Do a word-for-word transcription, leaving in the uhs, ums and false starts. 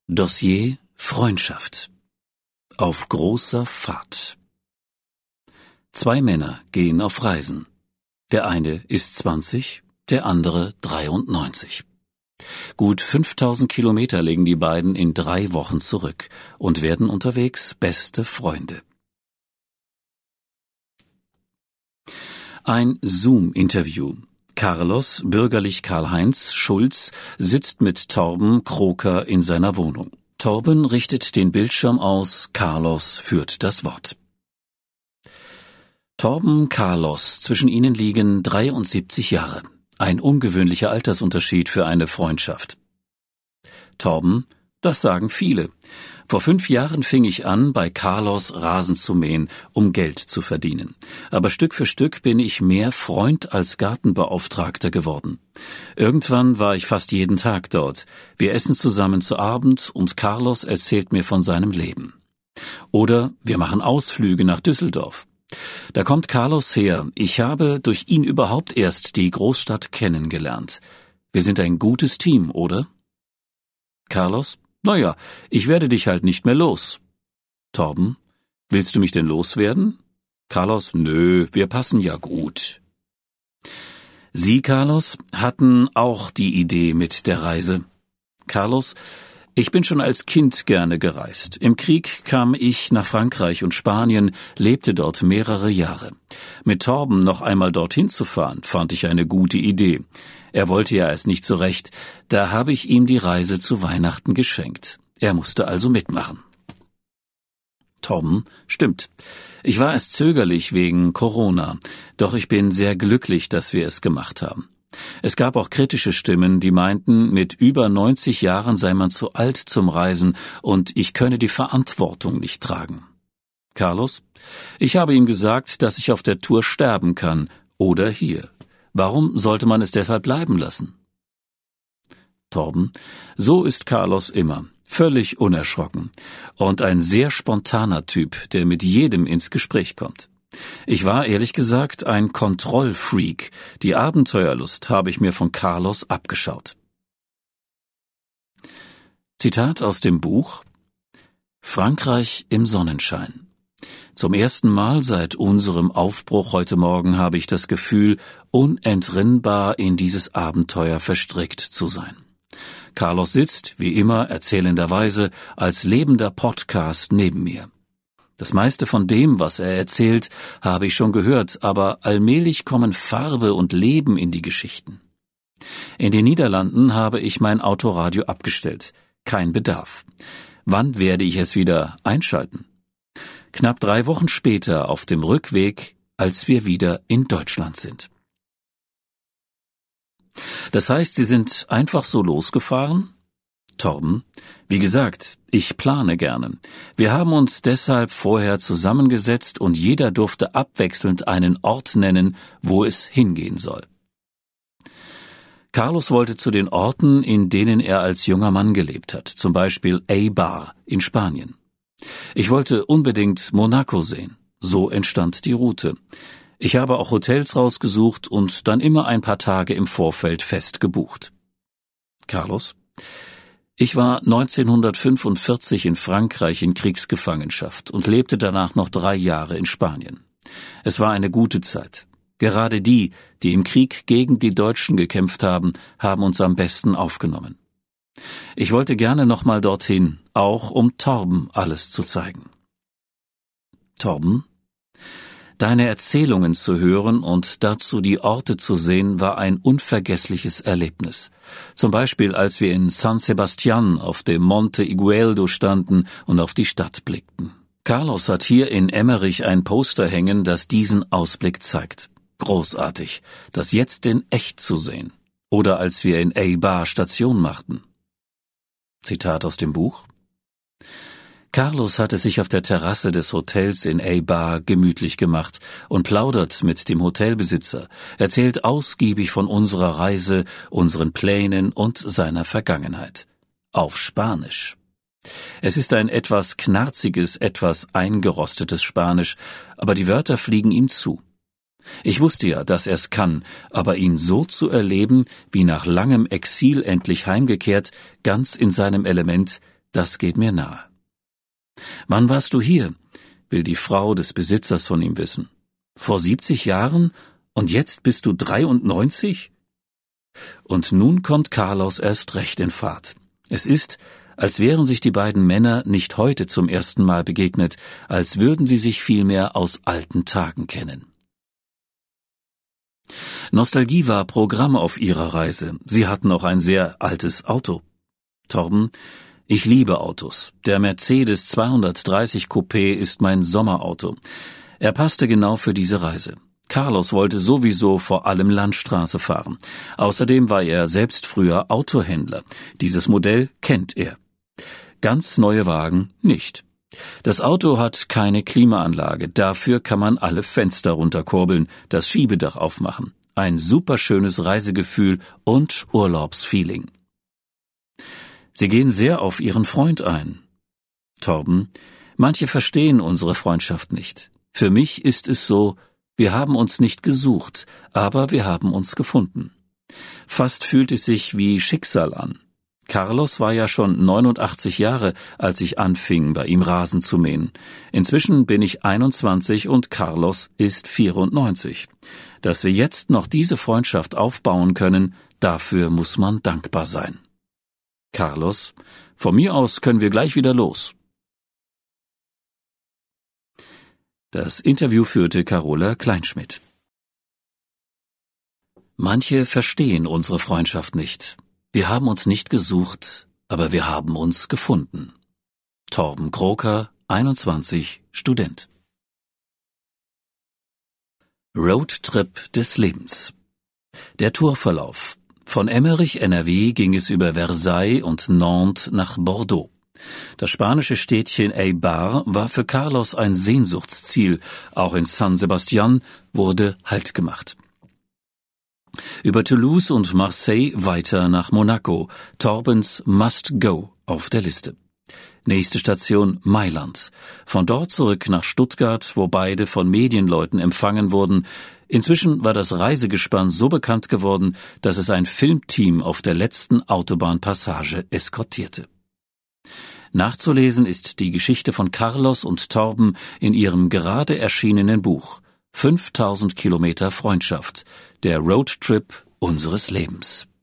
Dossier Freundschaft. Auf großer Fahrt. Zwei Männer gehen auf Reisen. Der eine ist zwanzig, der andere dreiundneunzig. Gut fünftausend Kilometer legen die beiden in drei Wochen zurück und werden unterwegs beste Freunde. Ein Zoom-Interview. Carlos, bürgerlich Karl-Heinz Schulz, sitzt mit Torben Kroker in seiner Wohnung. Torben richtet den Bildschirm aus, Carlos führt das Wort. Torben, Carlos, zwischen ihnen liegen dreiundsiebzig Jahre. Ein ungewöhnlicher Altersunterschied für eine Freundschaft. Torben, das sagen viele. Vor fünf Jahren fing ich an, bei Carlos Rasen zu mähen, um Geld zu verdienen. Aber Stück für Stück bin ich mehr Freund als Gartenbeauftragter geworden. Irgendwann war ich fast jeden Tag dort. Wir essen zusammen zu Abend und Carlos erzählt mir von seinem Leben. Oder wir machen Ausflüge nach Düsseldorf. Da kommt Carlos her. Ich habe durch ihn überhaupt erst die Großstadt kennengelernt. Wir sind ein gutes Team, oder? Carlos? Naja, ich werde dich halt nicht mehr los. Torben, willst du mich denn loswerden? Carlos, nö, wir passen ja gut. Sie, Carlos, hatten auch die Idee mit der Reise. Carlos, ich bin schon als Kind gerne gereist. Im Krieg kam ich nach Frankreich und Spanien, lebte dort mehrere Jahre. Mit Torben noch einmal dorthin zu fahren, fand ich eine gute Idee. Er wollte ja erst nicht so recht, da habe ich ihm die Reise zu Weihnachten geschenkt. Er musste also mitmachen. Torben, stimmt. Ich war erst zögerlich wegen Corona, doch ich bin sehr glücklich, dass wir es gemacht haben. Es gab auch kritische Stimmen, die meinten, mit über neunzig Jahren sei man zu alt zum Reisen und ich könne die Verantwortung nicht tragen. Carlos, ich habe ihm gesagt, dass ich auf der Tour sterben kann oder hier. Warum sollte man es deshalb bleiben lassen? Torben, so ist Carlos immer, völlig unerschrocken und ein sehr spontaner Typ, der mit jedem ins Gespräch kommt. Ich war ehrlich gesagt ein Kontrollfreak. Die Abenteuerlust habe ich mir von Carlos abgeschaut. Zitat aus dem Buch: Frankreich im Sonnenschein. Zum ersten Mal seit unserem Aufbruch heute Morgen habe ich das Gefühl, unentrinnbar in dieses Abenteuer verstrickt zu sein. Carlos sitzt, wie immer erzählenderweise, als lebender Podcast neben mir. Das meiste von dem, was er erzählt, habe ich schon gehört, aber allmählich kommen Farbe und Leben in die Geschichten. In den Niederlanden habe ich mein Autoradio abgestellt. Kein Bedarf. Wann werde ich es wieder einschalten? Knapp drei Wochen später auf dem Rückweg, als wir wieder in Deutschland sind. Das heißt, Sie sind einfach so losgefahren? Torben, wie gesagt, ich plane gerne. Wir haben uns deshalb vorher zusammengesetzt und jeder durfte abwechselnd einen Ort nennen, wo es hingehen soll. Carlos wollte zu den Orten, in denen er als junger Mann gelebt hat, zum Beispiel Eibar in Spanien. Ich wollte unbedingt Monaco sehen. So entstand die Route. Ich habe auch Hotels rausgesucht und dann immer ein paar Tage im Vorfeld fest gebucht. Carlos, ich war neunzehnhundertfünfundvierzig in Frankreich in Kriegsgefangenschaft und lebte danach noch drei Jahre in Spanien. Es war eine gute Zeit. Gerade die, die im Krieg gegen die Deutschen gekämpft haben, haben uns am besten aufgenommen. Ich wollte gerne nochmal dorthin, auch um Torben alles zu zeigen. Torben? Deine Erzählungen zu hören und dazu die Orte zu sehen, war ein unvergessliches Erlebnis. Zum Beispiel, als wir in San Sebastian auf dem Monte Igueldo standen und auf die Stadt blickten. Carlos hat hier in Emmerich ein Poster hängen, das diesen Ausblick zeigt. Großartig, das jetzt in echt zu sehen. Oder als wir in Eibar Station machten. Zitat aus dem Buch: Carlos hatte sich auf der Terrasse des Hotels in Eibar gemütlich gemacht und plaudert mit dem Hotelbesitzer, erzählt ausgiebig von unserer Reise, unseren Plänen und seiner Vergangenheit. Auf Spanisch. Es ist ein etwas knarziges, etwas eingerostetes Spanisch, aber die Wörter fliegen ihm zu. Ich wusste ja, dass er's kann, aber ihn so zu erleben, wie nach langem Exil endlich heimgekehrt, ganz in seinem Element, das geht mir nahe. »Wann warst du hier?« will die Frau des Besitzers von ihm wissen. »Vor siebzig Jahren? Und jetzt bist du dreiundneunzig?« Und nun kommt Carlos erst recht in Fahrt. Es ist, als wären sich die beiden Männer nicht heute zum ersten Mal begegnet, als würden sie sich vielmehr aus alten Tagen kennen. Nostalgie war Programm auf ihrer Reise. Sie hatten auch ein sehr altes Auto. Torben: »Ich liebe Autos. Der Mercedes zweihundertdreißig Coupé ist mein Sommerauto. Er passte genau für diese Reise. Carlos wollte sowieso vor allem Landstraße fahren. Außerdem war er selbst früher Autohändler. Dieses Modell kennt er. Ganz neue Wagen nicht. Das Auto hat keine Klimaanlage, dafür kann man alle Fenster runterkurbeln, das Schiebedach aufmachen. Ein superschönes Reisegefühl und Urlaubsfeeling.« Sie gehen sehr auf ihren Freund ein. Torben: »Manche verstehen unsere Freundschaft nicht. Für mich ist es so, wir haben uns nicht gesucht, aber wir haben uns gefunden. Fast fühlt es sich wie Schicksal an. Carlos war ja schon neunundachtzig Jahre, als ich anfing, bei ihm Rasen zu mähen. Inzwischen bin ich einundzwanzig und Carlos ist vierundneunzig. Dass wir jetzt noch diese Freundschaft aufbauen können, dafür muss man dankbar sein.« Carlos: »Von mir aus können wir gleich wieder los.« Das Interview führte Carola Kleinschmidt. Manche verstehen unsere Freundschaft nicht. Wir haben uns nicht gesucht, aber wir haben uns gefunden. Torben Kroker, einundzwanzig, Student. Roadtrip des Lebens. Der Tourverlauf. Von Emmerich, N R W, ging es über Versailles und Nantes nach Bordeaux. Das spanische Städtchen Eibar war für Carlos ein Sehnsuchtsziel. Auch in San Sebastian wurde Halt gemacht. Über Toulouse und Marseille weiter nach Monaco. Torbens Must-Go auf der Liste. Nächste Station Mailand. Von dort zurück nach Stuttgart, wo beide von Medienleuten empfangen wurden. Inzwischen war das Reisegespann so bekannt geworden, dass es ein Filmteam auf der letzten Autobahnpassage eskortierte. Nachzulesen ist die Geschichte von Carlos und Torben in ihrem gerade erschienenen Buch fünftausend Kilometer Freundschaft, der Roadtrip unseres Lebens.